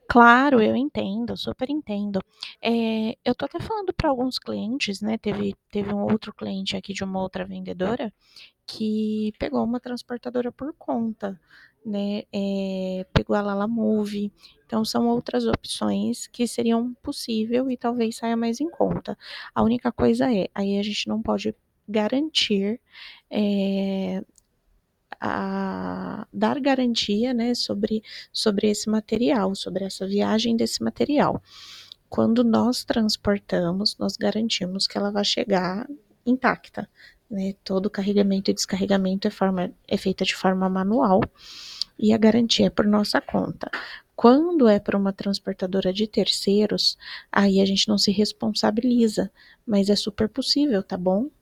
Claro, eu entendo, super entendo. Eu tô até falando para alguns clientes, né, teve um outro cliente aqui de uma outra vendedora, que pegou uma transportadora por conta, né, pegou a Lalamove, então são outras opções que seriam possível e talvez saia mais em conta. A única coisa aí a gente não pode garantir, eh, dar garantia, né, sobre esse material, sobre essa viagem desse material. Quando nós transportamos, nós garantimos que ela vai chegar intacta, né? Todo carregamento e descarregamento é feita de forma manual e a garantia é por nossa conta. Quando é por uma transportadora de terceiros, aí a gente não se responsabiliza, mas é super possível, tá bom?